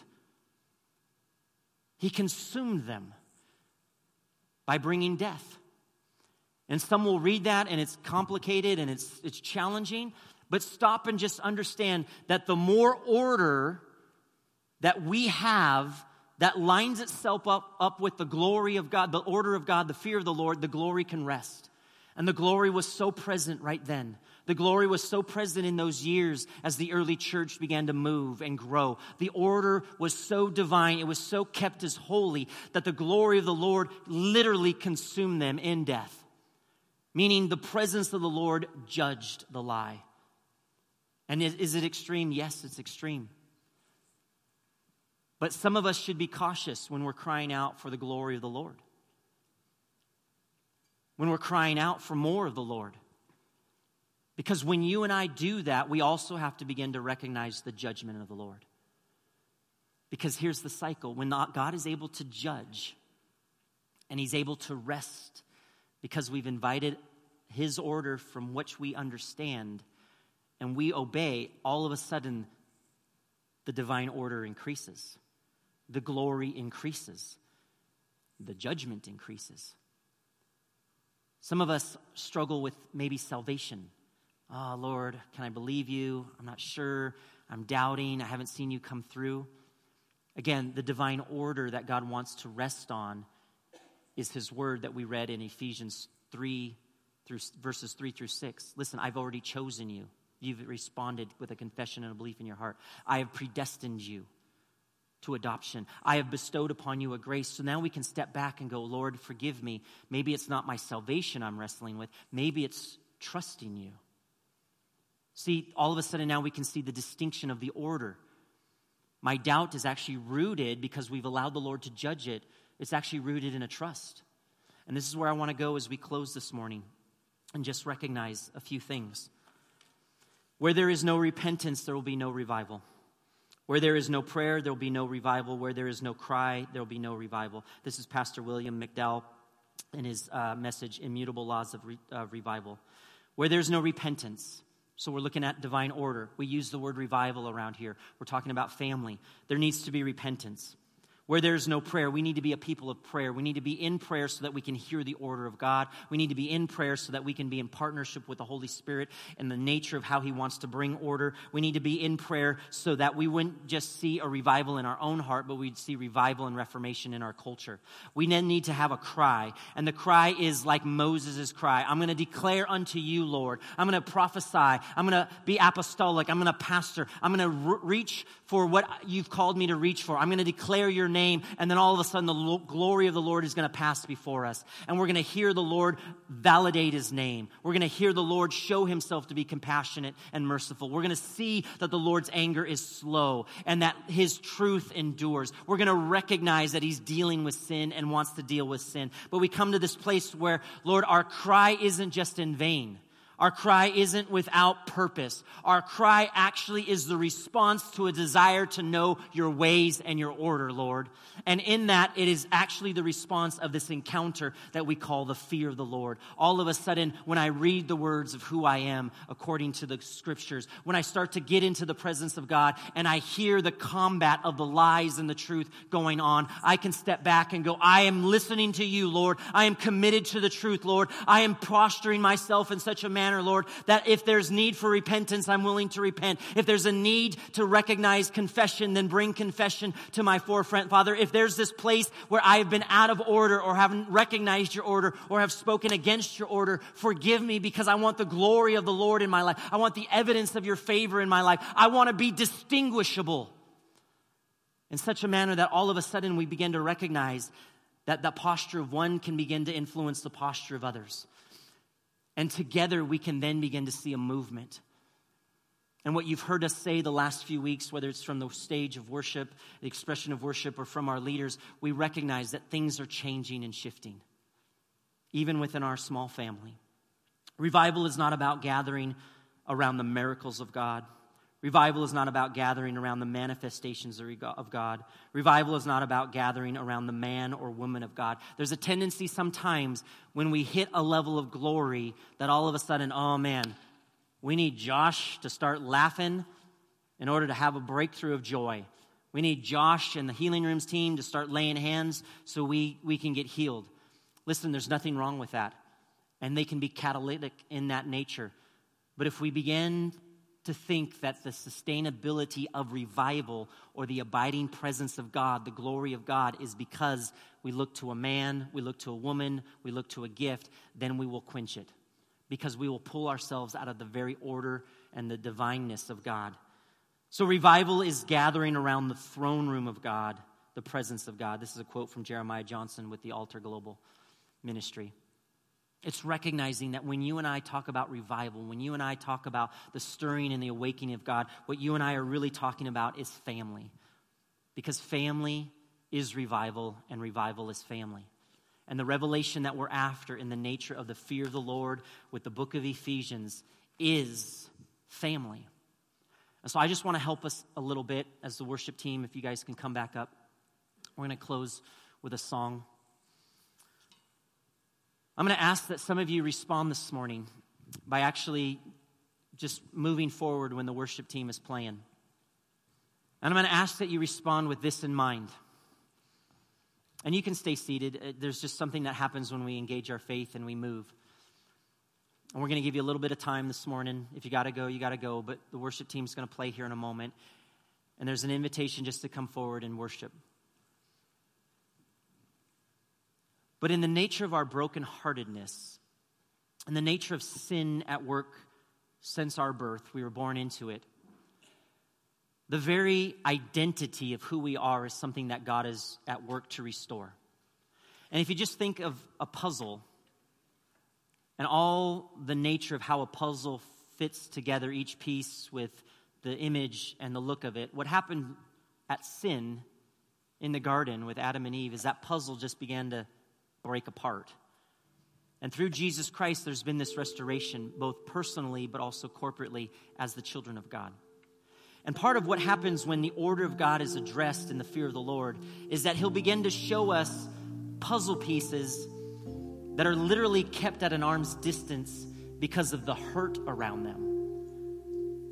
He consumed them by bringing death. And some will read that and it's complicated and it's it's challenging, but stop and just understand that the more order that we have that lines itself up, up with the glory of God, the order of God, the fear of the Lord, the glory can rest. And the glory was so present right then. The glory was so present in those years as the early church began to move and grow. The order was so divine, it was so kept as holy that the glory of the Lord literally consumed them in death. Meaning the presence of the Lord judged the lie. And is, is it extreme? Yes, it's extreme. But some of us should be cautious when we're crying out for the glory of the Lord. When we're crying out for more of the Lord. Because when you and I do that, we also have to begin to recognize the judgment of the Lord. Because here's the cycle. When God is able to judge and he's able to rest because we've invited his order from which we understand and we obey, all of a sudden the divine order increases. The glory increases. The judgment increases. Some of us struggle with maybe salvation. Oh, Lord, can I believe you? I'm not sure. I'm doubting. I haven't seen you come through. Again, the divine order that God wants to rest on is his word that we read in Ephesians three, through verses three through six. Listen, I've already chosen you. You've responded with a confession and a belief in your heart. I have predestined you to adoption. I have bestowed upon you a grace. So now we can step back and go, Lord, forgive me. Maybe it's not my salvation I'm wrestling with. Maybe it's trusting you. See, all of a sudden now we can see the distinction of the order. My doubt is actually rooted because we've allowed the Lord to judge it. It's actually rooted in a trust. And this is where I want to go as we close this morning and just recognize a few things. Where there is no repentance, there will be no revival. Where there is no prayer, there will be no revival. Where there is no cry, there will be no revival. This is Pastor William McDowell in his uh, message, Immutable Laws of Re- uh, Revival. Where there's no repentance. So we're looking at divine order. We use the word revival around here. We're talking about family. There needs to be repentance. Where there's no prayer, we need to be a people of prayer. We need to be in prayer so that we can hear the order of God. We need to be in prayer so that we can be in partnership with the Holy Spirit and the nature of how he wants to bring order. We need to be in prayer so that we wouldn't just see a revival in our own heart, but we'd see revival and reformation in our culture. We then need to have a cry, and the cry is like Moses' cry. I'm going to declare unto you, Lord. I'm going to prophesy. I'm going to be apostolic. I'm going to pastor. I'm going to re- reach for what you've called me to reach for. I'm going to declare your name, and then all of a sudden the lo- glory of the Lord is going to pass before us. And we're going to hear the Lord validate his name. We're going to hear the Lord show himself to be compassionate and merciful. We're going to see that the Lord's anger is slow and that his truth endures. We're going to recognize that he's dealing with sin and wants to deal with sin. But we come to this place where, Lord, our cry isn't just in vain. Our cry isn't without purpose. Our cry actually is the response to a desire to know your ways and your order, Lord. And in that, it is actually the response of this encounter that we call the fear of the Lord. All of a sudden, when I read the words of who I am according to the scriptures, when I start to get into the presence of God and I hear the combat of the lies and the truth going on, I can step back and go, I am listening to you, Lord. I am committed to the truth, Lord. I am posturing myself in such a manner, Lord, that if there's need for repentance, I'm willing to repent. If there's a need to recognize confession, then bring confession to my forefront, Father. If there's this place where I have been out of order or haven't recognized your order or have spoken against your order, forgive me, because I want the glory of the Lord in my life. I want the evidence of your favor in my life. I want to be distinguishable in such a manner that all of a sudden we begin to recognize that the posture of one can begin to influence the posture of others. And together we can then begin to see a movement. And what you've heard us say the last few weeks, whether it's from the stage of worship, the expression of worship, or from our leaders, we recognize that things are changing and shifting, even within our small family. Revival is not about gathering around the miracles of God. Revival is not about gathering around the manifestations of God. Revival is not about gathering around the man or woman of God. There's a tendency sometimes when we hit a level of glory that all of a sudden, oh man, we need Josh to start laughing in order to have a breakthrough of joy. We need Josh and the healing rooms team to start laying hands so we, we can get healed. Listen, there's nothing wrong with that. And they can be catalytic in that nature. But if we begin to think that the sustainability of revival or the abiding presence of God, the glory of God, is because we look to a man, we look to a woman, we look to a gift, then we will quench it. Because we will pull ourselves out of the very order and the divineness of God. So revival is gathering around the throne room of God, the presence of God. This is a quote from Jeremiah Johnson with the Altar Global Ministry. It's recognizing that when you and I talk about revival, when you and I talk about the stirring and the awakening of God, what you and I are really talking about is family. Because family is revival, and revival is family. And the revelation that we're after in the nature of the fear of the Lord with the book of Ephesians is family. And so I just want to help us a little bit as the worship team, if you guys can come back up. We're going to close with a song. I'm going to ask that some of you respond this morning by actually just moving forward when the worship team is playing. And I'm going to ask that you respond with this in mind. And you can stay seated. There's just something that happens when we engage our faith and we move. And we're going to give you a little bit of time this morning. If you got to go, you got to go. But the worship team's going to play here in a moment. And there's an invitation just to come forward and worship. But in the nature of our brokenheartedness, in the nature of sin at work since our birth, we were born into it. The very identity of who we are is something that God is at work to restore. And if you just think of a puzzle and all the nature of how a puzzle fits together, each piece with the image and the look of it, what happened at sin in the garden with Adam and Eve is that puzzle just began to break apart. And through Jesus Christ, there's been this restoration, both personally but also corporately as the children of God. And part of what happens when the order of God is addressed in the fear of the Lord is that he'll begin to show us puzzle pieces that are literally kept at an arm's distance because of the hurt around them.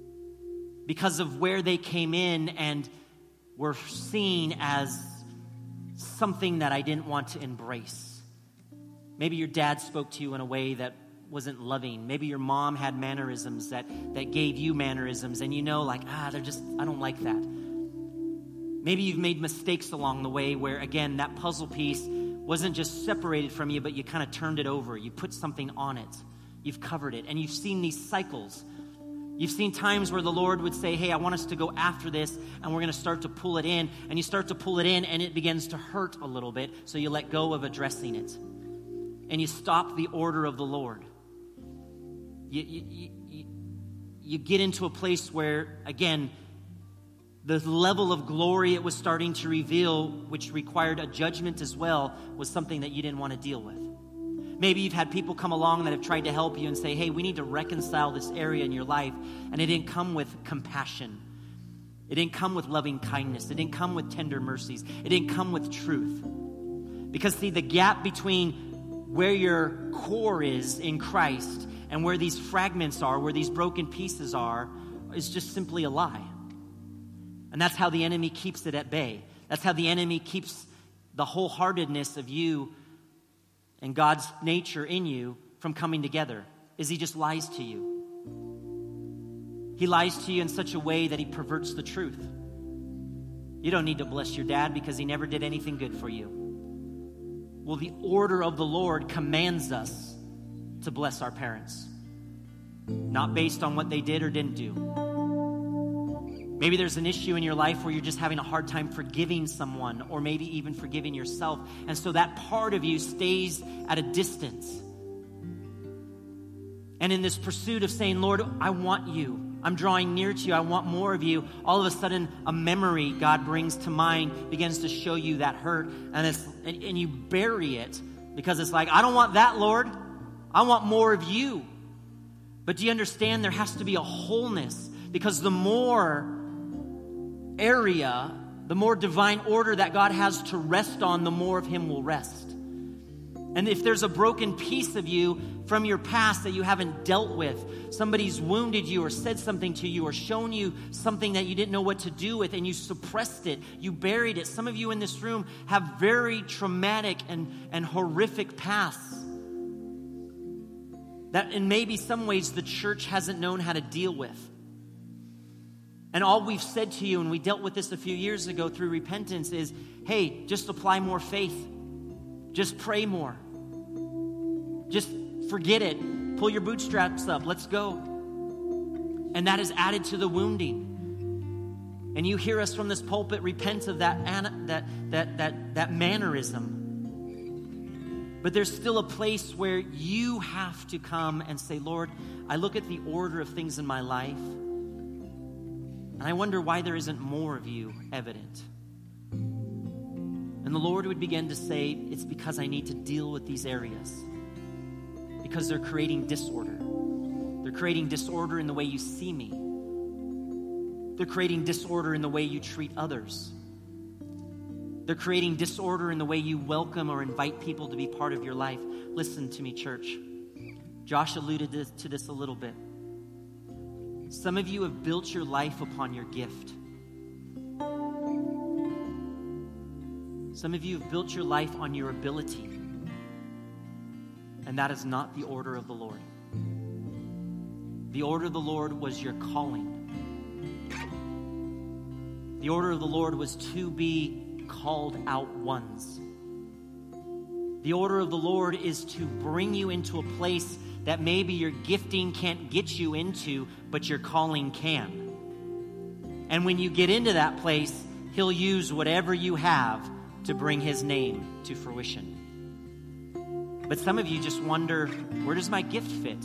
Because of where they came in and were seen as something that I didn't want to embrace. Maybe your dad spoke to you in a way that wasn't loving. Maybe your mom had mannerisms that, that gave you mannerisms, and you know, like, ah, they're just, I don't like that. Maybe you've made mistakes along the way where, again, that puzzle piece wasn't just separated from you, but you kind of turned it over. You put something on it. You've covered it. And you've seen these cycles. You've seen times where the Lord would say, hey, I want us to go after this, and we're going to start to pull it in. And you start to pull it in, and it begins to hurt a little bit, so you let go of addressing it. And you stop the order of the Lord. You, you, you, you get into a place where, again, the level of glory it was starting to reveal, which required a judgment as well, was something that you didn't want to deal with. Maybe you've had people come along that have tried to help you and say, hey, we need to reconcile this area in your life. And it didn't come with compassion. It didn't come with loving kindness. It didn't come with tender mercies. It didn't come with truth. Because, see, the gap between where your core is in Christ and where these fragments are, where these broken pieces are, is just simply a lie. And that's how the enemy keeps it at bay. That's how the enemy keeps the wholeheartedness of you and God's nature in you from coming together, is he just lies to you. He lies to you in such a way that he perverts the truth. You don't need to bless your dad because he never did anything good for you. Well, the order of the Lord commands us to bless our parents, not based on what they did or didn't do. Maybe there's an issue in your life where you're just having a hard time forgiving someone, or maybe even forgiving yourself. And so that part of you stays at a distance. And in this pursuit of saying, Lord, I want you. I'm drawing near to you. I want more of you. All of a sudden, a memory God brings to mind begins to show you that hurt. And, it's, and, and you bury it because it's like, I don't want that, Lord. I want more of you. But do you understand there has to be a wholeness? Because the more area, the more divine order that God has to rest on, the more of him will rest. And if there's a broken piece of you from your past that you haven't dealt with, somebody's wounded you or said something to you or shown you something that you didn't know what to do with, and you suppressed it, you buried it. Some of you in this room have very traumatic and, and horrific pasts that in maybe some ways the church hasn't known how to deal with. And all we've said to you, and we dealt with this a few years ago through repentance, is, hey, just apply more faith. Just pray more. Just forget it. Pull your bootstraps up. Let's go. And that is added to the wounding. And you hear us from this pulpit repent of that, that, that, that, that mannerism. But there's still a place where you have to come and say, Lord, I look at the order of things in my life, and I wonder why there isn't more of you evident. And the Lord would begin to say, it's because I need to deal with these areas. Because they're creating disorder. They're creating disorder in the way you see me. They're creating disorder in the way you treat others. They're creating disorder in the way you welcome or invite people to be part of your life. Listen to me, church. Josh alluded to this a little bit. Some of you have built your life upon your gift. Some of you have built your life on your ability. And that is not the order of the Lord. The order of the Lord was your calling. The order of the Lord was to be called out ones. The order of the Lord is to bring you into a place that maybe your gifting can't get you into, but your calling can. And when you get into that place, he'll use whatever you have to bring his name to fruition. But some of you just wonder, where does my gift fit?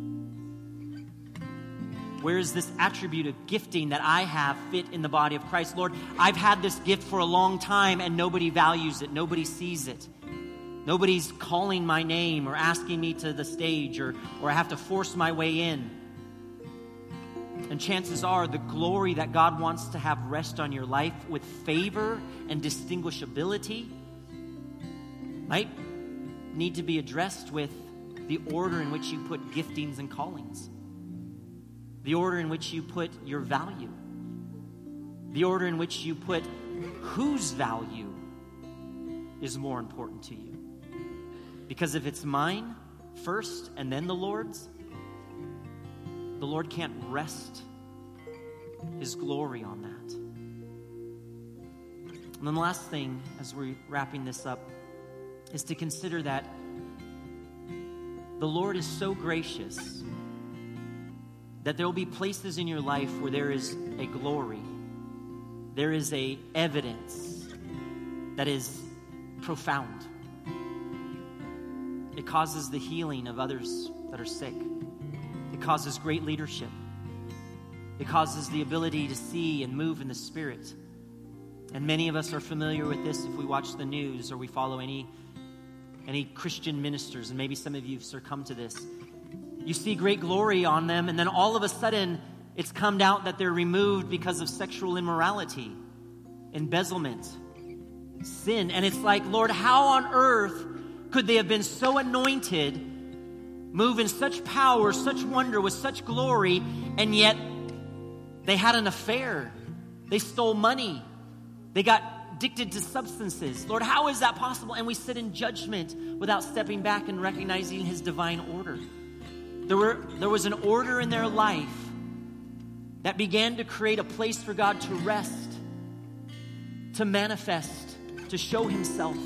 Where is this attribute of gifting that I have fit in the body of Christ? Lord, I've had this gift for a long time and nobody values it. Nobody sees it. Nobody's calling my name or asking me to the stage, or, or I have to force my way in. And chances are the glory that God wants to have rest on your life with favor and distinguishability might need to be addressed with the order in which you put giftings and callings. The order in which you put your value. The order in which you put whose value is more important to you. Because if it's mine first and then the Lord's, the Lord can't rest his glory on that. And then the last thing, as we're wrapping this up, is to consider that the Lord is so gracious that there will be places in your life where there is a glory, there is a evidence that is profound. It causes the healing of others that are sick. It causes great leadership. It causes the ability to see and move in the Spirit. And many of us are familiar with this if we watch the news or we follow any, any Christian ministers, and maybe some of you have succumbed to this. You see great glory on them, and then all of a sudden it's come out that they're removed because of sexual immorality, embezzlement, sin. And it's like, Lord, how on earth could they have been so anointed, move in such power, such wonder, with such glory, and yet they had an affair. They stole money. They got addicted to substances. Lord, how is that possible? And we sit in judgment without stepping back and recognizing his divine order. There were, there was an order in their life that began to create a place for God to rest, to manifest, to show himself.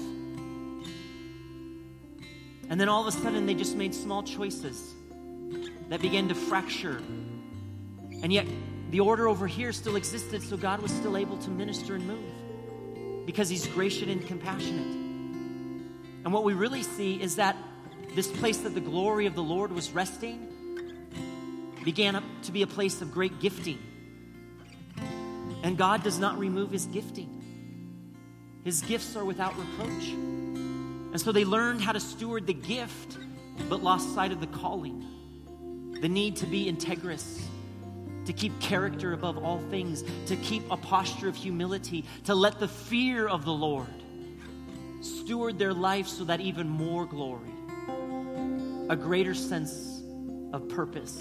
And then all of a sudden they just made small choices that began to fracture. And yet the order over here still existed, so God was still able to minister and move because he's gracious and compassionate. And what we really see is that this place that the glory of the Lord was resting began to be a place of great gifting. And God does not remove his gifting. His gifts are without reproach. And so they learned how to steward the gift, but lost sight of the calling, the need to be integrous, to keep character above all things, to keep a posture of humility, to let the fear of the Lord steward their life so that even more glory, a greater sense of purpose.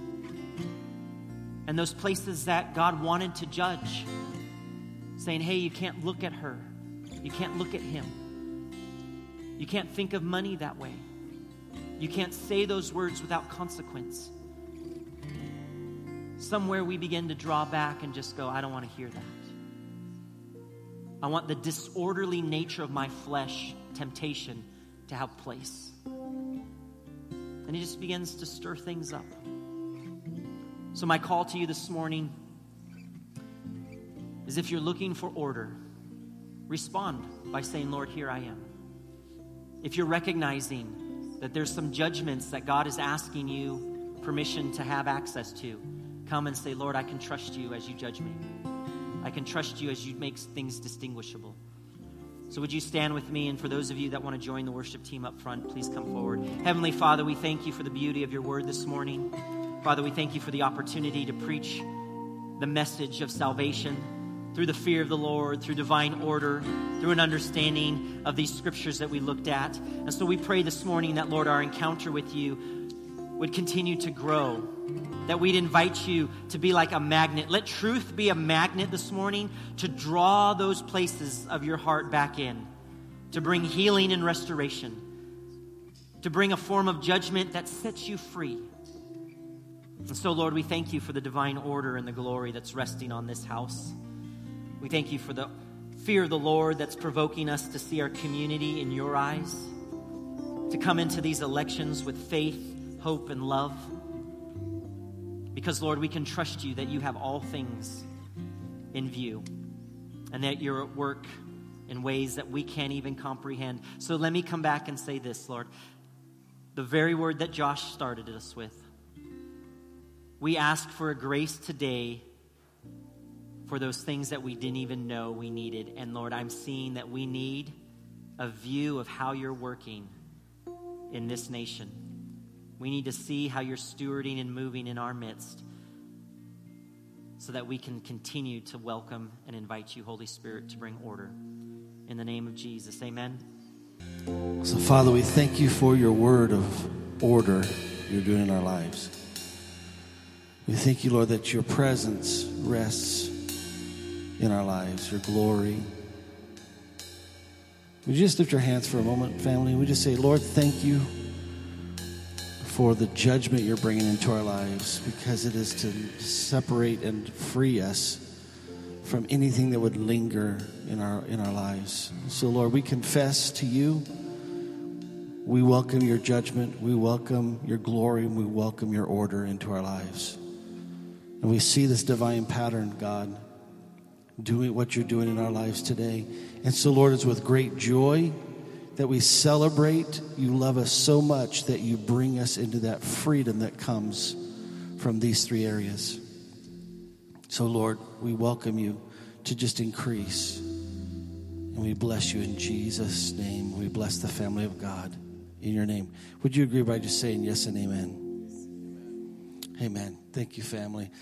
And those places that God wanted to judge, saying, hey, you can't look at her. You can't look at him. You can't think of money that way. You can't say those words without consequence. Somewhere we begin to draw back and just go, I don't want to hear that. I want the disorderly nature of my flesh, temptation, to have place. And he just begins to stir things up. So my call to you this morning is, if you're looking for order, respond by saying, Lord, here I am. If you're recognizing that there's some judgments that God is asking you permission to have access to, come and say, Lord, I can trust you as you judge me. I can trust you as you make things distinguishable. So would you stand with me? And for those of you that want to join the worship team up front, please come forward. Heavenly Father, we thank you for the beauty of your word this morning. Father, we thank you for the opportunity to preach the message of salvation through the fear of the Lord, through divine order, through an understanding of these scriptures that we looked at. And so we pray this morning that, Lord, our encounter with you would continue to grow, that we'd invite you to be like a magnet. Let truth be a magnet this morning to draw those places of your heart back in, to bring healing and restoration, to bring a form of judgment that sets you free. And so, Lord, we thank you for the divine order and the glory that's resting on this house. We thank you for the fear of the Lord that's provoking us to see our community in your eyes, to come into these elections with faith, hope, and love. Because, Lord, we can trust you that you have all things in view and that you're at work in ways that we can't even comprehend. So let me come back and say this, Lord. The very word that Josh started us with. We ask for a grace today for those things that we didn't even know we needed. And Lord, I'm seeing that we need a view of how you're working in this nation. We need to see how you're stewarding and moving in our midst so that we can continue to welcome and invite you, Holy Spirit, to bring order. In the name of Jesus, amen. So, Father, we thank you for your word of order you're doing in our lives. We thank you, Lord, that your presence rests in our lives, your glory. Would you just lift your hands for a moment, family? We just say, Lord, thank you for the judgment you're bringing into our lives, because it is to separate and free us from anything that would linger in our in our lives. So, Lord, we confess to you. We welcome your judgment. We welcome your glory. And we welcome your order into our lives. And we see this divine pattern, God, doing what you're doing in our lives today. And so, Lord, it's with great joy that we celebrate. You love us so much that you bring us into that freedom that comes from these three areas. So, Lord, we welcome you to just increase. And we bless you in Jesus' name. We bless the family of God in your name. Would you agree by just saying yes and amen? Amen. Thank you, family.